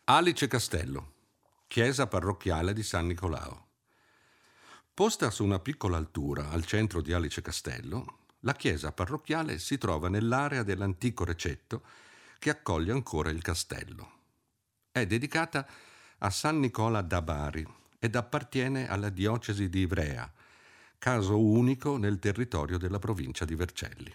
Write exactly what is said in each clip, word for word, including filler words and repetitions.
Alice Castello, chiesa parrocchiale di San Nicolao. Posta su una piccola altura al centro di Alice Castello, la chiesa parrocchiale si trova nell'area dell'antico recetto che accoglie ancora il castello. È dedicata a San Nicola da Bari ed appartiene alla diocesi di Ivrea, caso unico nel territorio della provincia di Vercelli.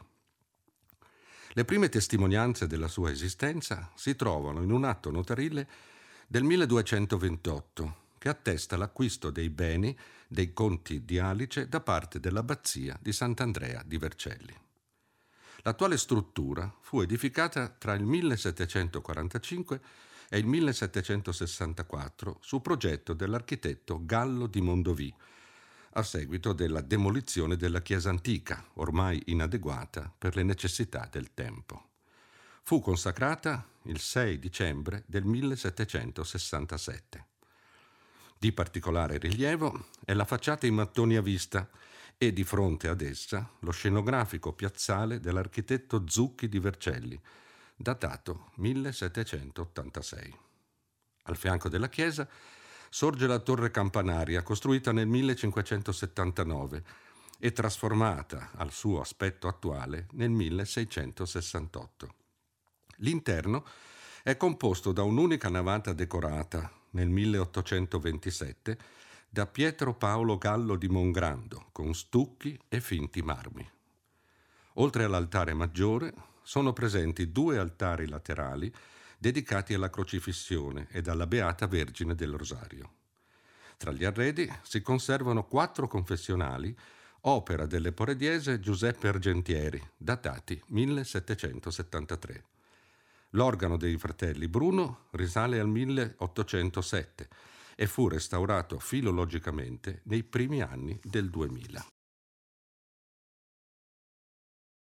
Le prime testimonianze della sua esistenza si trovano in un atto notarile del milleduecentoventotto che attesta l'acquisto dei beni dei conti di Alice da parte dell'abbazia di Sant'Andrea di Vercelli. L'attuale struttura fu edificata tra il millesettecentoquarantacinque e il millesettecentosessantaquattro su progetto dell'architetto Gallo di Mondovì, a seguito della demolizione della chiesa antica, ormai inadeguata per le necessità del tempo. Fu consacrata il sei dicembre del millesettecentosessantasette. Di particolare rilievo è la facciata in mattoni a vista e di fronte ad essa lo scenografico piazzale dell'architetto Zucchi di Vercelli, datato millesettecentottantasei. Al fianco della chiesa sorge la torre campanaria, costruita nel millecinquecentosettantanove e trasformata al suo aspetto attuale nel milleseicentosessantotto. L'interno è composto da un'unica navata decorata nel milleottocentoventisette da Pietro Paolo Gallo di Mongrando, con stucchi e finti marmi. Oltre all'altare maggiore sono presenti due altari laterali dedicati alla crocifissione ed alla Beata Vergine del Rosario. Tra gli arredi si conservano quattro confessionali, opera delle porediese Giuseppe Argentieri, datati millesettecentosettantatré. L'organo dei fratelli Bruno risale al milleottocentosette e fu restaurato filologicamente nei primi anni del duemila.